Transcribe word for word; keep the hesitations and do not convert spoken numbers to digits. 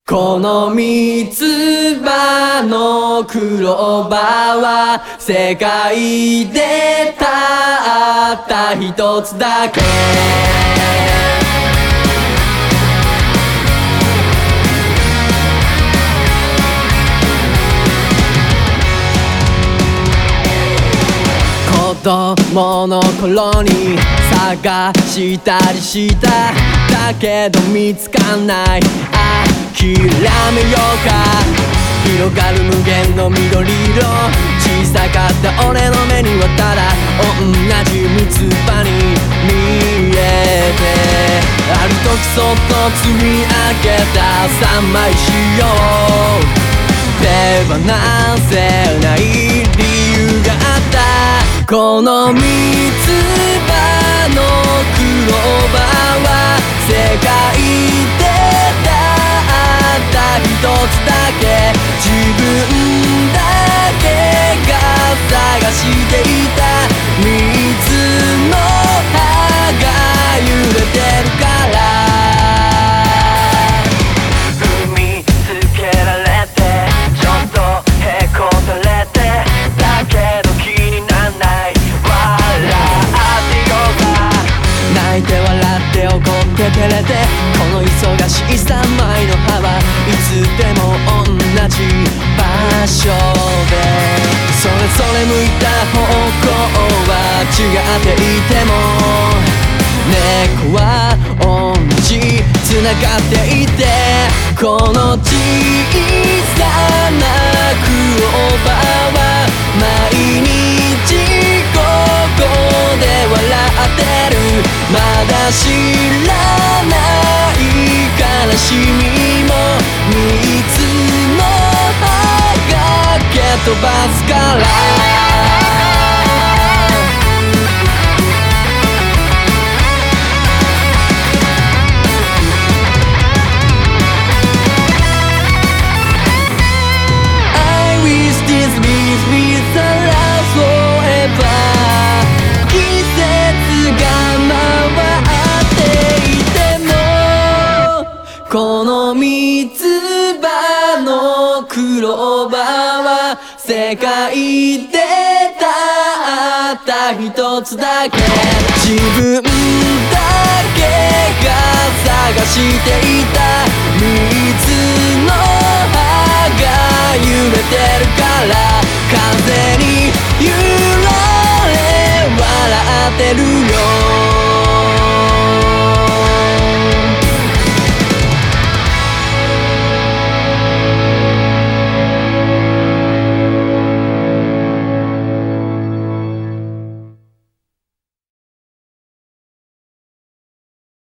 この三つ葉のクローバーは世界でたった一つだけ。子供の頃に探したりしただけど見つかんない。諦めようか。広がる無限の緑色。小さかった俺の目にはただ同じ三つ葉に見えて、ある時そっと積み上げた三枚塩を手放せない理由があった。この三つ葉のクローバーは世界でたった一つだけ。自分だけが探していた三つの葉が揺れてるから。踏みつけられてちょっとへこたれてだけど気になんない。笑ってようか。泣いて笑って怒って照れてこの忙しい三枚の葉はいつでも同じ場所で、それぞれ向いた方向は違っていても根っこは同じ繋がっていて、この小さなクローバーは毎日ここで笑ってる。まだ知らない悲しみも三つの葉が蹴飛ばすから。この三つ葉のクローバーは世界でたった一つだけ。自分だけが探していた